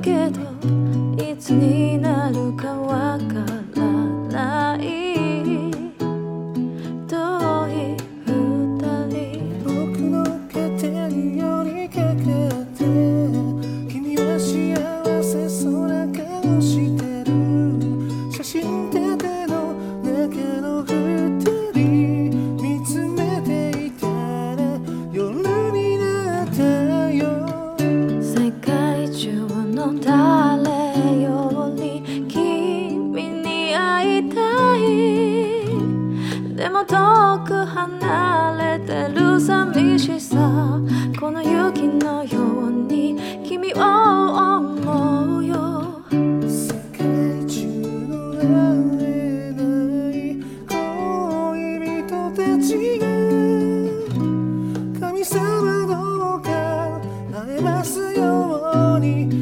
けどいつになるかわからない遠い二人。 僕の肩に寄りかかって君は幸せそうな顔してる。写真立ての中の二人見つめていたら夜になったよ。 世界中の誰より君に会いたい。でも遠く離れてる寂しさ、この雪のように君を思うよ。 世界中の会えない恋人たちが神様どうか会えますように